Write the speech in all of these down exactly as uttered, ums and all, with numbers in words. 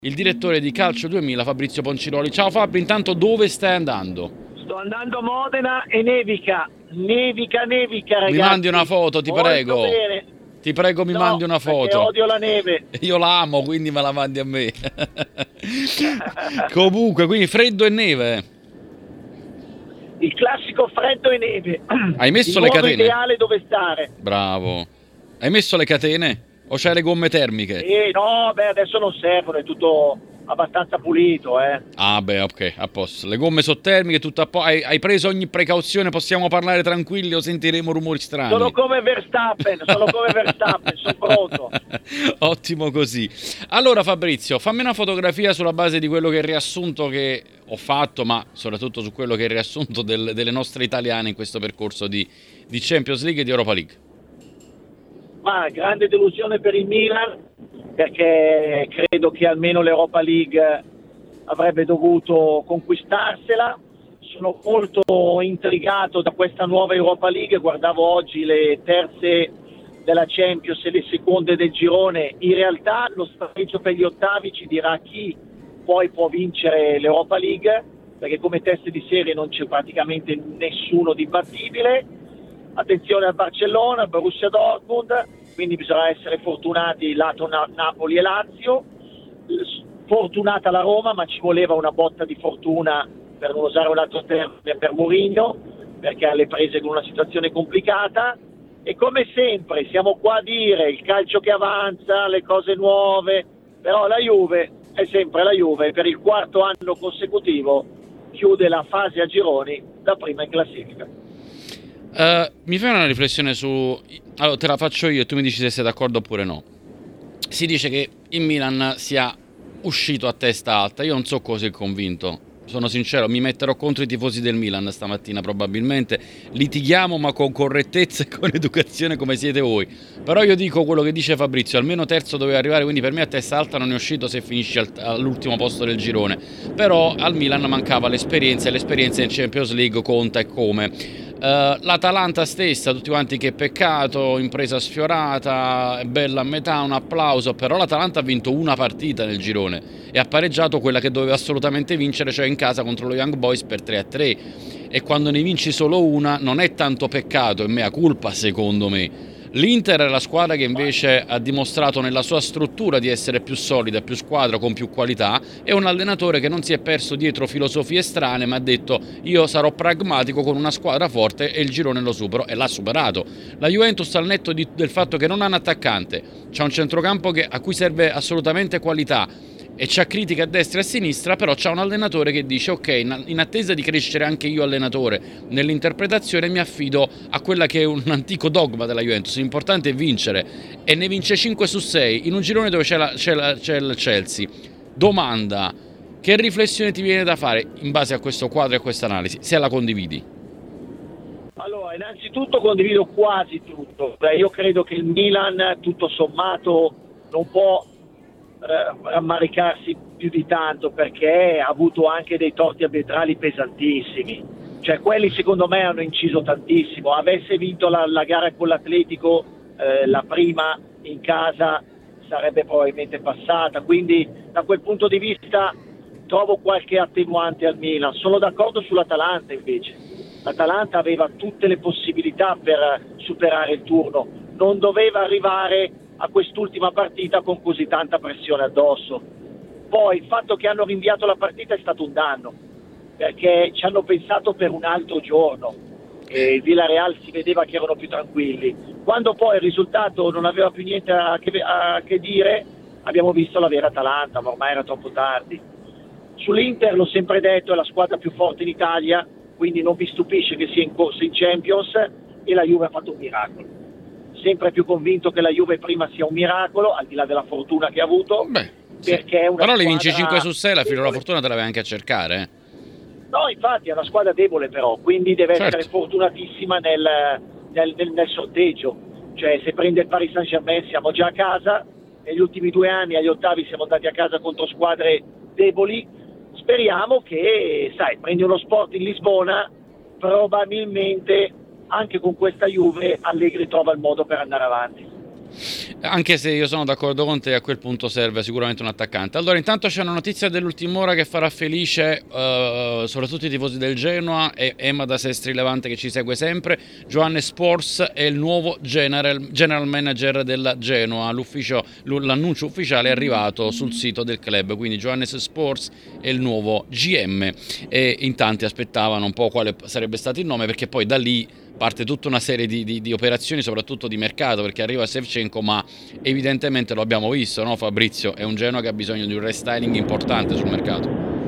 il direttore di Calcio duemila Fabrizio Ponciroli. Ciao Fabri, intanto dove stai andando? Sto andando a Modena e nevica, nevica, nevica ragazzi. Mi mandi una foto, ti Molto prego. Bene. Ti prego, mi no, mandi una foto. Odio la neve. Io la amo, quindi me la mandi a me. Comunque, quindi freddo e neve. Il classico freddo e neve. Hai messo il le luogo catene? ideale dove stare. Bravo. Hai messo le catene? O c'hai le gomme termiche? Eh, no, beh, adesso non servono, è tutto abbastanza pulito, eh. Ah, beh, ok, a posto. Le gomme sottermiche, tutto a posto. Hai, hai preso ogni precauzione? Possiamo parlare tranquilli o sentiremo rumori strani? Sono come Verstappen, sono come Verstappen, sono pronto. Ottimo così. Allora Fabrizio, fammi una fotografia sulla base di quello che è il riassunto che ho fatto, ma soprattutto su quello che è il riassunto del, delle nostre italiane in questo percorso di, di Champions League e di Europa League. Ma grande delusione per il Milan, perché credo che almeno l'Europa League avrebbe dovuto conquistarsela. Sono molto intrigato da questa nuova Europa League, guardavo oggi le terze della Champions e le seconde del girone. In realtà lo spareggio per gli ottavi ci dirà chi poi può vincere l'Europa League, perché come teste di serie non c'è praticamente nessuno di imbattibile. Attenzione al Barcellona, Borussia Dortmund, quindi bisogna essere fortunati lato Na- Napoli e Lazio. Fortunata la Roma, ma ci voleva una botta di fortuna, per non usare un altro termine, per Mourinho, perché alle prese con una situazione complicata. E come sempre siamo qua a dire il calcio che avanza, le cose nuove, però la Juve è sempre la Juve e per il quarto anno consecutivo chiude la fase a gironi da prima in classifica. Uh, mi fai una riflessione su... Allora, te la faccio io e tu mi dici se sei d'accordo oppure no. Si dice che il Milan sia uscito a testa alta. Io non so così convinto. Sono sincero, mi metterò contro i tifosi del Milan stamattina probabilmente. Litighiamo ma con correttezza e con educazione come siete voi. Però io dico quello che dice Fabrizio, almeno terzo doveva arrivare, quindi per me a testa alta non è uscito se finisci al, all'ultimo posto del girone. Però al Milan mancava l'esperienza e l'esperienza in Champions League conta e come. Uh, L'Atalanta stessa, tutti quanti che peccato, impresa sfiorata, è bella a metà, un applauso, però l'Atalanta ha vinto una partita nel girone e ha pareggiato quella che doveva assolutamente vincere, cioè in casa contro lo Young Boys per tre a tre, e quando ne vinci solo una non è tanto peccato, è mea culpa secondo me. L'Inter è la squadra che invece ha dimostrato nella sua struttura di essere più solida, più squadra, con più qualità. È un allenatore che non si è perso dietro filosofie strane, ma ha detto io sarò pragmatico con una squadra forte e il girone lo supero, e l'ha superato. La Juventus, al netto di, del fatto che non ha un attaccante, c'ha un centrocampo che, a cui serve assolutamente qualità, e c'ha critiche a destra e a sinistra, però c'ha un allenatore che dice ok, in attesa di crescere anche io allenatore nell'interpretazione mi affido a quella che è un antico dogma della Juventus, l'importante è vincere, e ne vince cinque su sei in un girone dove c'è, la, c'è, la, c'è il Chelsea. Domanda, che riflessione ti viene da fare in base a questo quadro e a questa analisi, se la condividi? Allora, innanzitutto condivido quasi tutto. Beh, io credo che il Milan tutto sommato non può rammaricarsi più di tanto, perché ha avuto anche dei torti arbitrali pesantissimi, cioè quelli secondo me hanno inciso tantissimo. Avesse vinto la, la gara con l'Atletico, eh, la prima in casa, sarebbe probabilmente passata, quindi da quel punto di vista trovo qualche attenuante al Milan. Sono d'accordo sull'Atalanta invece. L'Atalanta aveva tutte le possibilità per superare il turno, non doveva arrivare a quest'ultima partita con così tanta pressione addosso. Poi il fatto che hanno rinviato la partita è stato un danno, perché ci hanno pensato per un altro giorno e il Villarreal si vedeva che erano più tranquilli. Quando poi il risultato non aveva più niente a che, a che dire, abbiamo visto la vera Atalanta, ma ormai era troppo tardi. Sull'Inter l'ho sempre detto, è la squadra più forte in Italia, quindi non vi stupisce che sia in corsa in Champions, e la Juve ha fatto un miracolo. Sempre più convinto che la Juve prima sia un miracolo, al di là della fortuna che ha avuto. Beh, perché sì. è una Però le vinci squadra cinque su sei, la filo della debole. fortuna te la vai anche a cercare, eh? No, infatti è una squadra debole però, quindi deve Certo. essere fortunatissima nel, nel, nel, nel sorteggio. Cioè se prende il Paris Saint-Germain siamo già a casa, negli ultimi due anni agli ottavi siamo andati a casa contro squadre deboli. Speriamo che, sai, prendi uno Sport in Lisbona, probabilmente anche con questa Juve Allegri trova il modo per andare avanti. Anche se io sono d'accordo con te, a quel punto serve sicuramente un attaccante. Allora, intanto c'è una notizia dell'ultima ora che farà felice uh, soprattutto i tifosi del Genoa e Emma da Sestri Levante che ci segue sempre. Johannes Spors è il nuovo general, general manager della Genoa. L'ufficio, l'annuncio ufficiale è arrivato sul sito del club, quindi Johannes Spors è il nuovo G M e in tanti aspettavano un po' quale sarebbe stato il nome, perché poi da lì parte tutta una serie di, di, di operazioni, soprattutto di mercato, perché arriva Shevchenko, ma evidentemente lo abbiamo visto, no Fabrizio? È un Genoa che ha bisogno di un restyling importante sul mercato.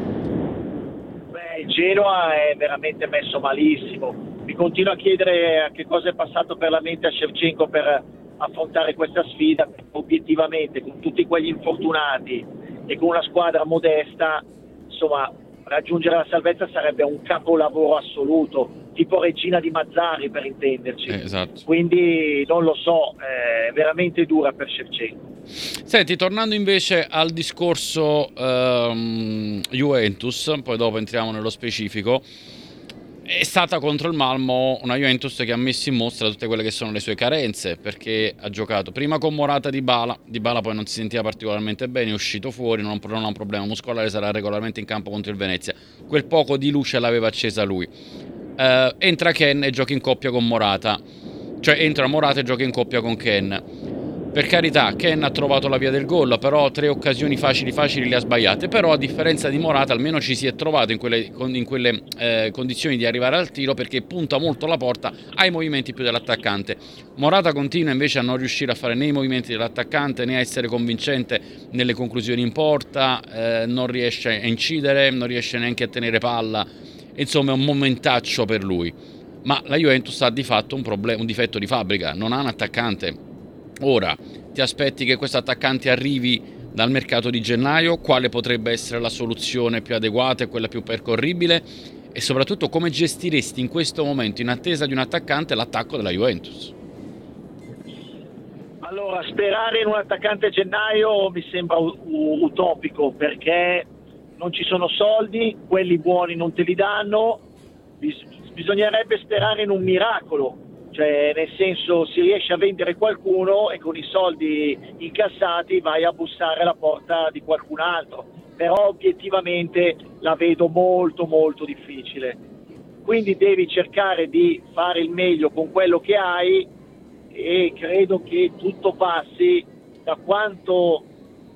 Beh, il Genoa è veramente messo malissimo. Mi continuo a chiedere a che cosa è passato per la mente a Shevchenko per affrontare questa sfida. Obiettivamente, con tutti quegli infortunati e con una squadra modesta, insomma, raggiungere la salvezza sarebbe un capolavoro assoluto, tipo Regina di Mazzari per intenderci. Eh, esatto. Quindi non lo so, è veramente dura per Shevchenko. Senti, tornando invece al discorso um, Juventus, poi dopo entriamo nello specifico, è stata contro il Malmo una Juventus che ha messo in mostra tutte quelle che sono le sue carenze, perché ha giocato prima con Morata Dybala, Dybala poi non si sentiva particolarmente bene, è uscito fuori, non, non ha un problema muscolare, sarà regolarmente in campo contro il Venezia, quel poco di luce l'aveva accesa lui. Uh, entra Ken e gioca in coppia con Morata, cioè entra Morata e gioca in coppia con Ken. Per carità, Ken ha trovato la via del gol, però tre occasioni facili facili le ha sbagliate, però a differenza di Morata almeno ci si è trovato in quelle, in quelle eh, condizioni di arrivare al tiro, perché punta molto la porta ai movimenti più dell'attaccante. Morata continua invece a non riuscire a fare né i movimenti dell'attaccante né a essere convincente nelle conclusioni in porta, eh, non riesce a incidere, non riesce neanche a tenere palla, insomma è un momentaccio per lui. Ma la Juventus ha di fatto un, problem- un difetto di fabbrica, non ha un attaccante. Ora, ti aspetti che questo attaccante arrivi dal mercato di gennaio? Quale potrebbe essere la soluzione più adeguata e quella più percorribile? E soprattutto come gestiresti in questo momento, in attesa di un attaccante, l'attacco della Juventus? Allora, sperare in un attaccante a gennaio mi sembra utopico, perché non ci sono soldi, quelli buoni non te li danno, bis- bisognerebbe sperare in un miracolo. Cioè, nel senso, si riesce a vendere qualcuno e con i soldi incassati vai a bussare alla porta di qualcun altro, però obiettivamente la vedo molto molto difficile. Quindi devi cercare di fare il meglio con quello che hai e credo che tutto passi da quanto,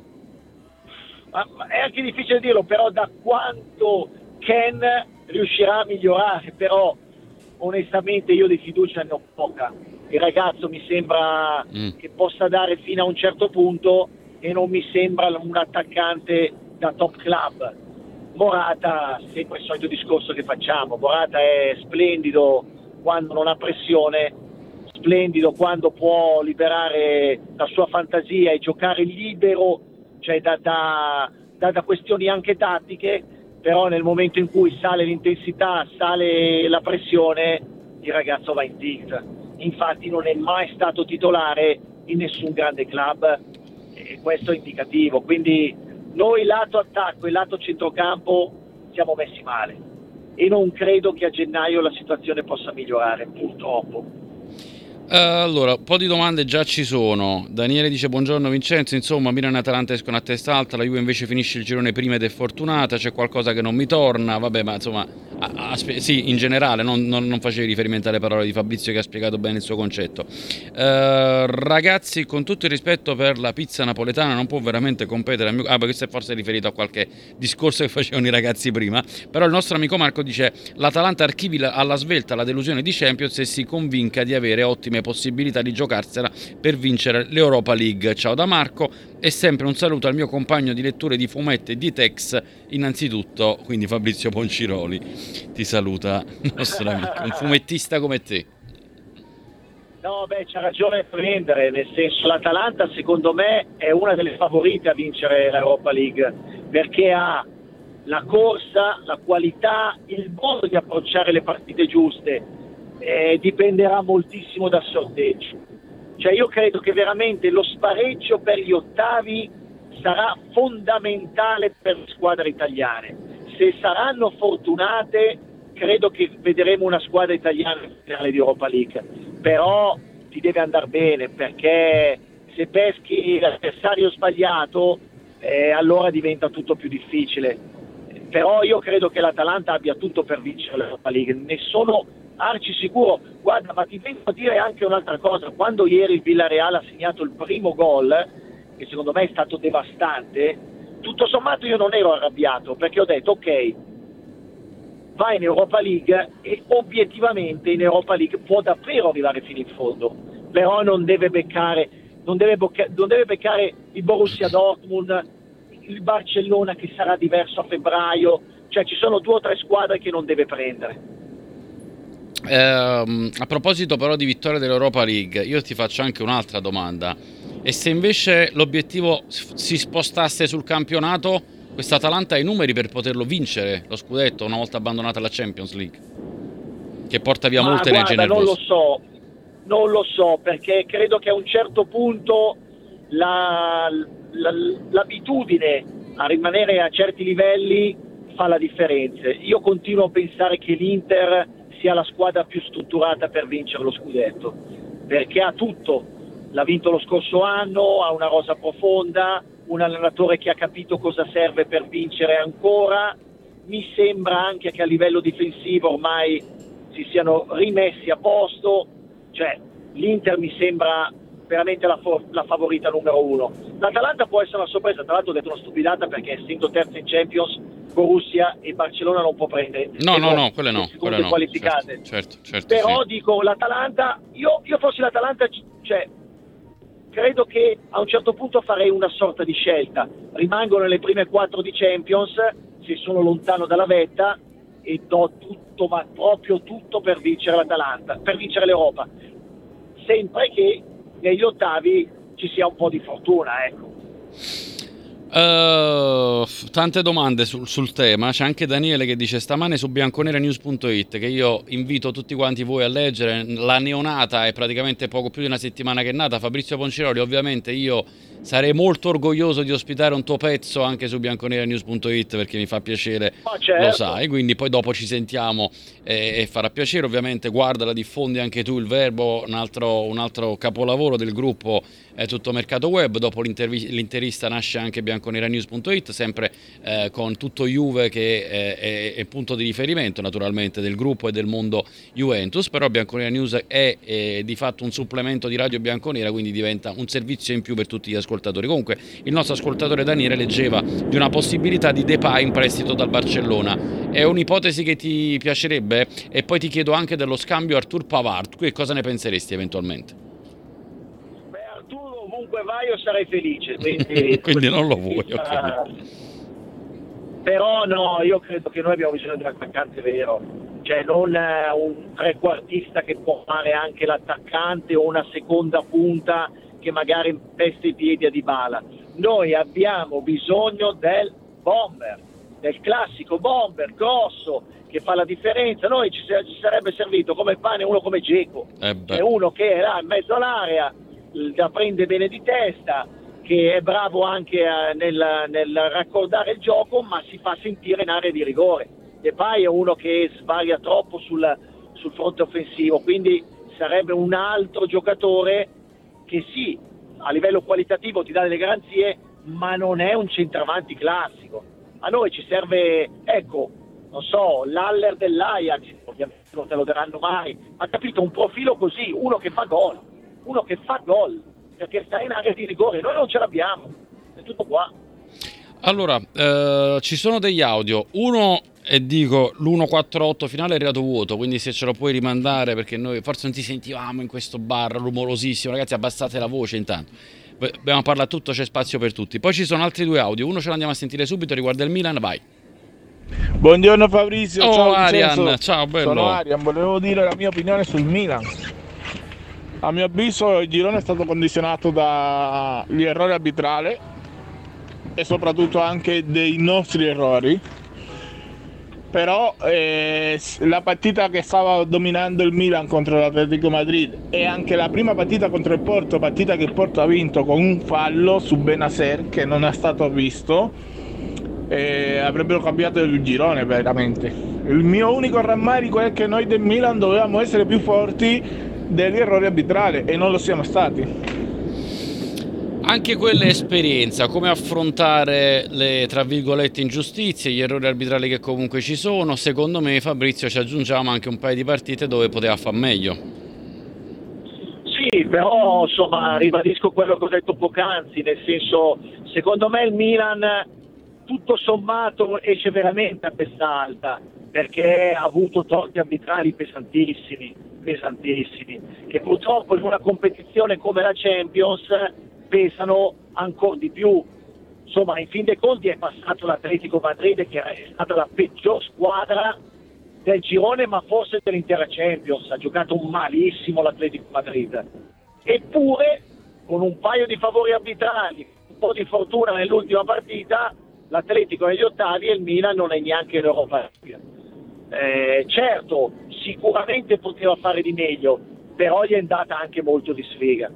è anche difficile dirlo, però da quanto Ken riuscirà a migliorare, però onestamente io di fiducia ne ho poca. Il ragazzo mi sembra mm. che possa dare fino a un certo punto e non mi sembra un attaccante da top club. Morata, sempre il solito discorso che facciamo, Morata è splendido quando non ha pressione, splendido quando può liberare la sua fantasia e giocare libero, cioè da, da, da, da questioni anche tattiche, però nel momento in cui sale l'intensità, sale la pressione, il ragazzo va in tilt. Infatti non è mai stato titolare in nessun grande club e questo è indicativo. Quindi noi lato attacco e lato centrocampo siamo messi male e non credo che a gennaio la situazione possa migliorare, purtroppo. Uh, allora, un po' di domande già ci sono. Daniele dice: buongiorno Vincenzo, insomma Milan e Atalanta escono a testa alta, la Juve invece finisce il girone prima ed è fortunata, c'è qualcosa che non mi torna, vabbè, ma insomma a, a, sì, in generale non, non, non facevi riferimento alle parole di Fabrizio che ha spiegato bene il suo concetto. Uh, ragazzi, con tutto il rispetto per la pizza napoletana, non può veramente competere al mio... ah, questo è forse riferito a qualche discorso che facevano i ragazzi prima, però il nostro amico Marco dice: l'Atalanta archivi alla svelta la delusione di Champions e si convinca di avere ottime possibilità di giocarsela per vincere l'Europa League. Ciao da Marco e sempre un saluto al mio compagno di letture di fumetti e di text, innanzitutto, quindi Fabrizio Ponciroli ti saluta, nostro amico, un fumettista come te. No, beh, c'ha ragione a prendere, nel senso l'Atalanta secondo me è una delle favorite a vincere l'Europa League, perché ha la corsa, la qualità, il modo di approcciare le partite giuste. Eh, dipenderà moltissimo dal sorteggio, cioè io credo che veramente lo spareggio per gli ottavi sarà fondamentale per le squadre italiane. Se saranno fortunate credo che vedremo una squadra italiana in finale di Europa League, però ti deve andare bene, perché se peschi l'avversario sbagliato eh, allora diventa tutto più difficile. Però io credo che l'Atalanta abbia tutto per vincere l'Europa League, ne sono arci sicuro. Guarda, ma ti vengo a dire anche un'altra cosa: quando ieri il Villarreal ha segnato il primo gol, che secondo me è stato devastante, tutto sommato io non ero arrabbiato, perché ho detto ok, va in Europa League e obiettivamente in Europa League può davvero arrivare fino in fondo, però non deve beccare non deve, bocca- non deve beccare il Borussia Dortmund, il Barcellona che sarà diverso a febbraio, cioè ci sono due o tre squadre che non deve prendere. Eh, a proposito però di vittoria dell'Europa League, io ti faccio anche un'altra domanda: e se invece l'obiettivo si spostasse sul campionato, questa Atalanta ha i numeri per poterlo vincere lo scudetto una volta abbandonata la Champions League, che porta via Ma molte guarda, energie nervose? non lo so, non lo so, perché credo che a un certo punto la, la, l'abitudine a rimanere a certi livelli fa la differenza. Io continuo a pensare che l'Inter sia la squadra più strutturata per vincere lo scudetto, perché ha tutto, l'ha vinto lo scorso anno, ha una rosa profonda, un allenatore che ha capito cosa serve per vincere ancora. Mi sembra anche che a livello difensivo ormai si siano rimessi a posto, cioè l'Inter mi sembra veramente la, for- la favorita numero uno. L'Atalanta può essere una sorpresa, tra l'altro ho detto una stupidata, perché essendo terza in Champions Borussia e Barcellona non può prendere. No, no, no, quelle no, quelle no, qualificate. Certo, certo, certo, Però sì. dico, l'Atalanta, io, io fossi l'Atalanta, cioè credo che a un certo punto farei una sorta di scelta: rimango nelle prime quattro di Champions se sono lontano dalla vetta e do tutto, ma proprio tutto, per vincere l'Atalanta, per vincere l'Europa, sempre che negli ottavi ci sia un po' di fortuna, ecco. Uh, tante domande sul, sul tema. C'è anche Daniele che dice: stamane su bianconeranews punto it, che io invito tutti quanti voi a leggere, la neonata è praticamente poco più di una settimana che è nata. Fabrizio Ponciroli, ovviamente io sarei molto orgoglioso di ospitare un tuo pezzo anche su bianconeranews punto it, perché mi fa piacere, Ma certo, lo sai, quindi poi dopo ci sentiamo e, e farà piacere. Ovviamente guardala, diffondi anche tu il Verbo, un altro, un altro capolavoro del gruppo è Tutto Mercato Web. Dopo l'intervista nasce anche bianconeranews punto it, sempre eh, con tutto Juve che è, è, è punto di riferimento naturalmente del gruppo e del mondo Juventus. Però Bianconera News è, è di fatto un supplemento di Radio Bianconera, quindi diventa un servizio in più per tutti gli ascoltatori. Comunque il nostro ascoltatore Daniele leggeva di una possibilità di Depay in prestito dal Barcellona. È un'ipotesi che ti piacerebbe? E poi ti chiedo anche dello scambio Artur Pavard, qui cosa ne penseresti eventualmente? Comunque vai, io sarei felice, quindi, quindi non lo vuoi, ho capito. Però no, io credo che noi abbiamo bisogno di un attaccante vero, cioè non un trequartista che può fare anche l'attaccante o una seconda punta che magari peste i piedi a Dybala. Noi abbiamo bisogno del bomber, del classico bomber grosso che fa la differenza. Noi ci, ci sarebbe servito come pane uno come Dzeko, eh cioè uno che era in mezzo all'area, la prende bene di testa, che è bravo anche eh, nel, nel raccordare il gioco, ma si fa sentire in area di rigore. Depay è uno che svaria troppo sul, sul fronte offensivo, quindi sarebbe un altro giocatore che sì, a livello qualitativo ti dà delle garanzie, ma non è un centravanti classico. A noi ci serve, ecco, non so, l'Haller dell'Ajax, ovviamente non te lo daranno mai, ma capito, un profilo così, uno che fa gol. uno che fa gol, perché sta in area di rigore, noi non ce l'abbiamo, è tutto qua. Allora, eh, ci sono degli audio, uno e dico l'uno quattro otto finale è arrivato vuoto, quindi se ce lo puoi rimandare, perché noi forse non ti sentivamo in questo bar rumorosissimo, ragazzi abbassate la voce intanto, abbiamo parlato tutto, c'è spazio per tutti. Poi ci sono altri due audio, uno ce l'andiamo a sentire subito, riguarda il Milan, vai. Buongiorno Fabrizio, oh, ciao Arian, Vincenzo. ciao bello. Sono Arian, volevo dire la mia opinione sul Milan. A mio avviso il girone è stato condizionato dagli errori arbitrali e soprattutto anche dei nostri errori, però eh, la partita che stava dominando il Milan contro l'Atletico Madrid e anche la prima partita contro il Porto, partita che il Porto ha vinto con un fallo su Benacer che non è stato visto, eh, avrebbero cambiato il girone veramente. Il mio unico rammarico è che noi del Milan dovevamo essere più forti degli errori arbitrali e non lo siamo stati. Anche quella è esperienza, come affrontare le, tra virgolette, ingiustizie, gli errori arbitrali che comunque ci sono. Secondo me, Fabrizio, ci aggiungiamo anche un paio di partite dove poteva far meglio. Sì, però insomma ribadisco quello che ho detto poc'anzi, nel senso, secondo me il Milan tutto sommato esce veramente a testa alta, perché ha avuto torti arbitrali pesantissimi, pesantissimi, che purtroppo in una competizione come la Champions pesano ancora di più. Insomma, in fin dei conti è passato l'Atletico Madrid, che è stata la peggior squadra del girone, ma forse dell'intera Champions. Ha giocato malissimo l'Atletico Madrid, eppure con un paio di favori arbitrali, un po' di fortuna nell'ultima partita, l'Atletico negli ottavi e il Milan non è neanche in Europa League. Eh, certo, sicuramente poteva fare di meglio, però gli è andata anche molto di sfiga.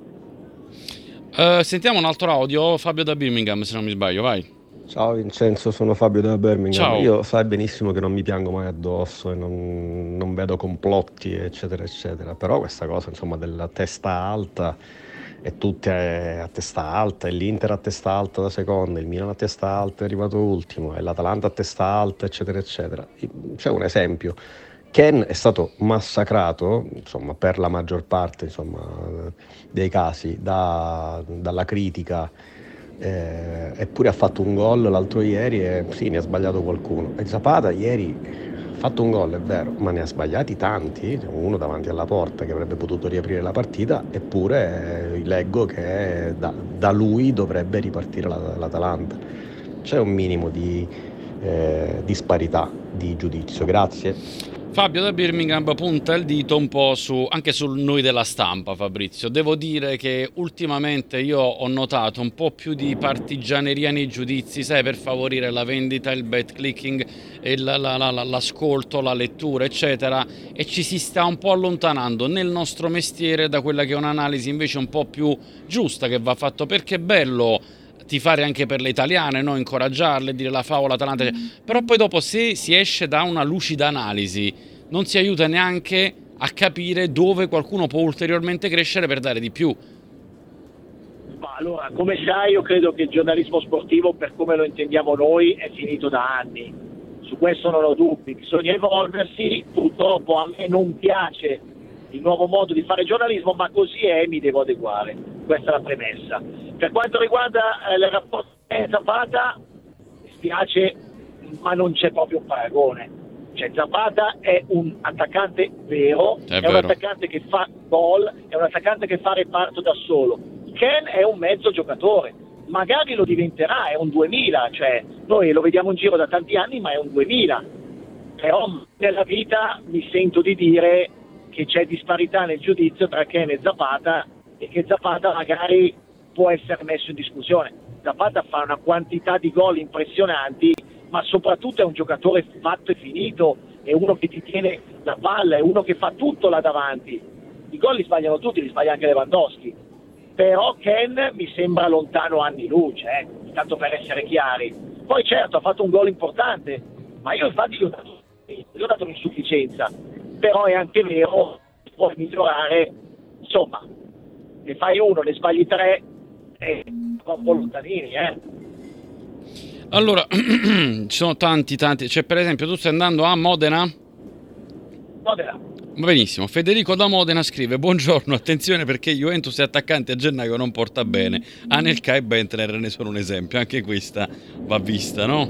Uh, sentiamo un altro audio, Fabio da Birmingham, se non mi sbaglio, vai. Ciao Vincenzo, sono Fabio da Birmingham. Ciao. Io sai benissimo che non mi piango mai addosso e non, non vedo complotti eccetera eccetera, però questa cosa insomma della testa alta e tutti a testa alta, e l'Inter a testa alta da seconda, il Milan a testa alta è arrivato ultimo e l'Atalanta a testa alta eccetera eccetera. C'è un esempio: Ken è stato massacrato, insomma, per la maggior parte, insomma, dei casi da, dalla critica, eh, eppure ha fatto un gol l'altro ieri e sì, ne ha sbagliato qualcuno. E Zapata ieri ha fatto un gol, è vero, ma ne ha sbagliati tanti, uno davanti alla porta che avrebbe potuto riaprire la partita, eppure eh, leggo che da, da lui dovrebbe ripartire la, l'Atalanta. C'è un minimo di eh, disparità di giudizio. Grazie. Fabio da Birmingham punta il dito un po' su, anche su noi della stampa, Fabrizio. Devo dire che ultimamente io ho notato un po' più di partigianeria nei giudizi, sai, per favorire la vendita, il bet clicking, il, la, la, la, l'ascolto, la lettura, eccetera, e ci si sta un po' allontanando nel nostro mestiere da quella che è un'analisi invece un po' più giusta che va fatto, perché è bello tifare anche per le italiane, no? Incoraggiarle, dire la favola Atalanta, però poi dopo se si esce da una lucida analisi non si aiuta neanche a capire dove qualcuno può ulteriormente crescere per dare di più. Ma allora, come sai, io credo che il giornalismo sportivo, per come lo intendiamo noi, è finito da anni. Su questo non ho dubbi, bisogna evolversi. Purtroppo a me non piace il nuovo modo di fare giornalismo, ma così è, mi devo adeguare. Questa è la premessa. Per quanto riguarda eh, il rapporto con Zapata, mi spiace, ma non c'è proprio un paragone. Cioè, Zapata è un attaccante vero, è, è vero. un attaccante che fa gol, è un attaccante che fa reparto da solo. Ken è un mezzo giocatore, magari lo diventerà, è un duemila, cioè noi lo vediamo in giro da tanti anni, ma è un duemila. Però nella vita mi sento di dire che c'è disparità nel giudizio tra Ken e Zapata, e che Zapata magari può essere messo in discussione. Zapata fa una quantità di gol impressionanti, ma soprattutto è un giocatore fatto e finito, è uno che ti tiene la palla, è uno che fa tutto là davanti. I gol li sbagliano tutti, li sbaglia anche Lewandowski. Però Ken mi sembra lontano anni luce, eh, tanto per essere chiari. Poi certo ha fatto un gol importante, ma io infatti gli ho dato, gli ho dato un'insufficienza. Però è anche vero, puoi migliorare, insomma, ne fai uno, ne sbagli tre, e va un po' lontanini, eh. Allora, ci sono tanti, tanti. Cioè, per esempio, tu stai andando a Modena? Modena. Benissimo. Federico da Modena scrive: buongiorno, attenzione perché Juventus e attaccante a gennaio non porta bene. Anelka e Bentner ne sono un esempio. Anche questa va vista, no?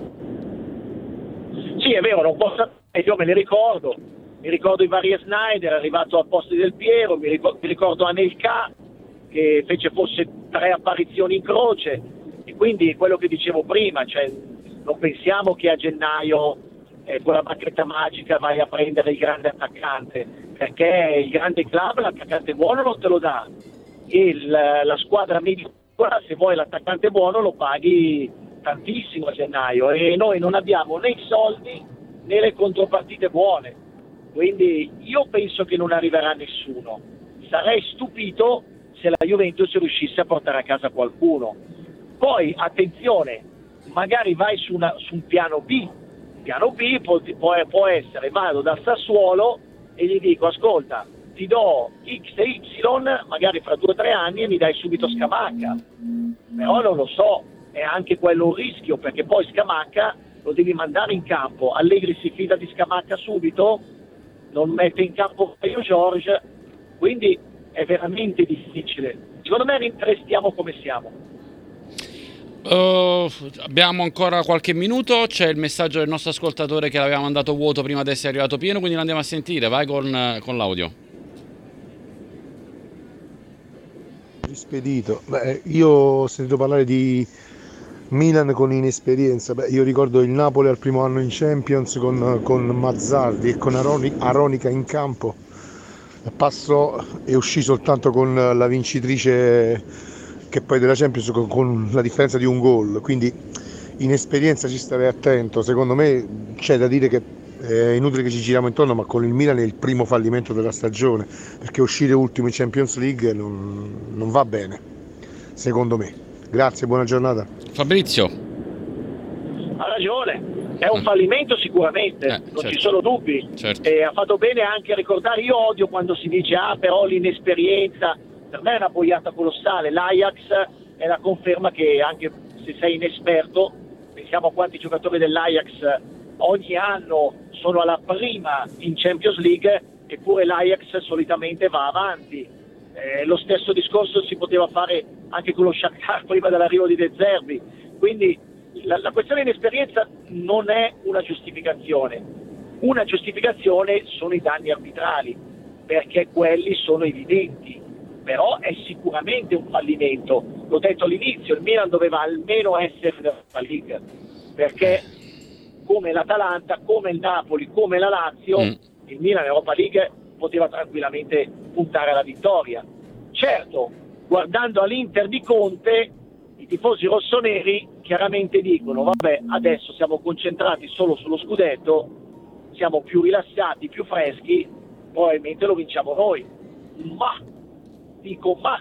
Sì, è vero, non porta bene, io me ne ricordo. Mi ricordo i vari Snyder, arrivato al posto del Piero, mi ricordo, mi ricordo Anelka, che fece forse tre apparizioni in croce. E quindi quello che dicevo prima, cioè non pensiamo che a gennaio eh, con la bacchetta magica vai a prendere il grande attaccante, perché il grande club l'attaccante buono non te lo dà, e la, la squadra media, se vuoi l'attaccante buono lo paghi tantissimo a gennaio, e noi non abbiamo né i soldi né le contropartite buone, quindi io penso che non arriverà nessuno. Sarei stupito se la Juventus riuscisse a portare a casa qualcuno. Poi, attenzione, magari vai su, una, su un piano B. Piano B può, può, può essere, vado dal Sassuolo e gli dico: ascolta, ti do X e Y, magari fra due o tre anni, e mi dai subito Scamacca. però non lo so, è anche quello un rischio, perché poi Scamacca lo devi mandare in campo. Allegri si fida di Scamacca subito, non mette in campo Caio Jorge, quindi è veramente difficile. Secondo me restiamo come siamo. Uh, abbiamo ancora qualche minuto, c'è il messaggio del nostro ascoltatore che l'aveva mandato vuoto prima di essere arrivato pieno, quindi lo andiamo a sentire. Vai con, con l'audio. Rispedito. Beh, io ho sentito parlare di Milan con inesperienza. Beh, io ricordo il Napoli al primo anno in Champions con, con Mazzardi e con Aroni, Aronica in campo. Passò e uscì soltanto con la vincitrice che poi della Champions con, con la differenza di un gol, quindi in esperienza ci starei attento. Secondo me c'è da dire che è inutile che ci giriamo intorno, ma con il Milan è il primo fallimento della stagione, perché uscire ultimo in Champions League non, non va bene, secondo me. Grazie, buona giornata. Fabrizio. Ha ragione, è un fallimento sicuramente, eh, non certo. ci sono dubbi. Certo. E ha fatto bene anche a ricordare, io odio quando si dice ah però l'inesperienza. Per me è una boiata colossale. L'Ajax è la conferma che anche se sei inesperto, pensiamo a quanti giocatori dell'Ajax ogni anno sono alla prima in Champions League, eppure l'Ajax solitamente va avanti. Eh, lo stesso discorso si poteva fare anche con lo Shakhtar prima dell'arrivo di De Zerbi. Quindi la, la questione di inesperienza non è una giustificazione. Una giustificazione sono i danni arbitrali, perché quelli sono evidenti. Però è sicuramente un fallimento. L'ho detto all'inizio, il Milan doveva almeno essere nell'Europa League, perché come l'Atalanta, come il Napoli, come la Lazio, mm. il Milan in Europa League poteva tranquillamente puntare alla vittoria. Certo, guardando all'Inter di Conte, i tifosi rossoneri chiaramente dicono vabbè, adesso siamo concentrati solo sullo scudetto, siamo più rilassati, più freschi, probabilmente lo vinciamo noi. Ma dico ma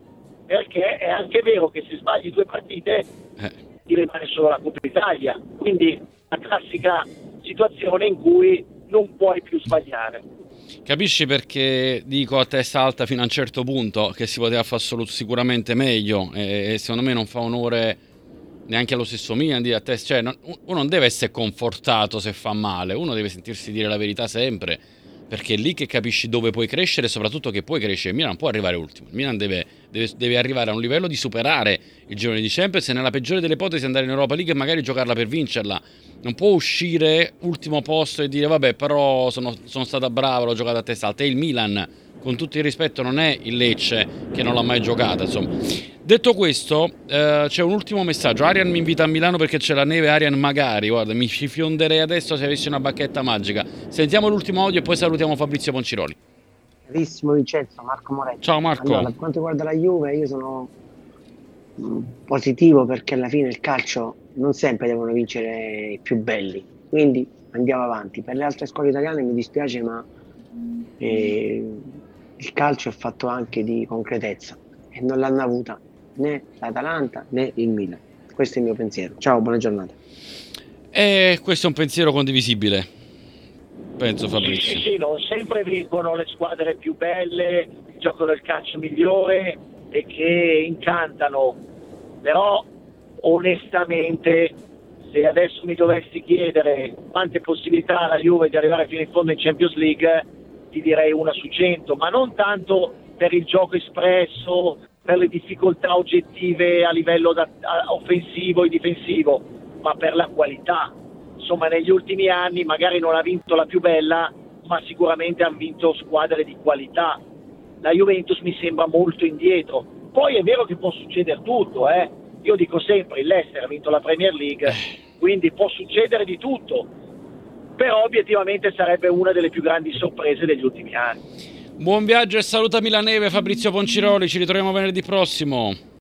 perché è anche vero che se sbagli due partite ti rimane solo la Coppa Italia, quindi la classica situazione in cui non puoi più sbagliare. Capisci perché dico a testa alta fino a un certo punto che si poteva fare sicuramente meglio, e secondo me non fa onore neanche allo stesso Milan dire a testa, cioè non, uno non deve essere confortato se fa male, uno deve sentirsi dire la verità sempre, perché è lì che capisci dove puoi crescere e soprattutto che puoi crescere. Il Milan non può arrivare ultimo, il Milan deve, deve, deve arrivare a un livello di superare il girone di Champions e nella peggiore delle ipotesi andare in Europa League e magari giocarla per vincerla. Non può uscire ultimo posto e dire vabbè però sono, sono stata brava, l'ho giocata a testa alta. E il Milan, con tutto il rispetto, non è il Lecce che non l'ha mai giocata, insomma. Detto questo, eh, c'è un ultimo messaggio. Arian mi invita a Milano perché c'è la neve. Arian, magari, guarda, mi ci fionderei adesso se avessi una bacchetta magica. Sentiamo l'ultimo audio e poi salutiamo Fabrizio Ponciroli. Carissimo Vincenzo, Marco Moretti. Ciao Marco. Allora, per quanto riguarda la Juve, io sono mh, positivo, perché alla fine il calcio non sempre devono vincere i più belli, quindi andiamo avanti. Per le altre scuole italiane mi dispiace, ma eh, il calcio è fatto anche di concretezza e non l'hanno avuta né l'Atalanta né il Milan. Questo è il mio pensiero. Ciao, buona giornata. E questo è un pensiero condivisibile, penso, Fabrizio. Sì, sì, sì, non sempre vincono le squadre più belle, il gioco del calcio migliore e che incantano, però onestamente se adesso mi dovessi chiedere quante possibilità ha la Juve di arrivare fino in fondo in Champions League, ti direi una su cento, ma non tanto per il gioco espresso, per le difficoltà oggettive a livello da, a, offensivo e difensivo, ma per la qualità. Insomma, negli ultimi anni magari non ha vinto la più bella, ma sicuramente hanno vinto squadre di qualità. La Juventus mi sembra molto indietro. Poi è vero che può succedere tutto, eh. Io dico sempre, il Leicester ha vinto la Premier League, quindi può succedere di tutto, però obiettivamente sarebbe una delle più grandi sorprese degli ultimi anni. Buon viaggio e salutami la neve, Fabrizio Ponciroli, ci ritroviamo venerdì prossimo.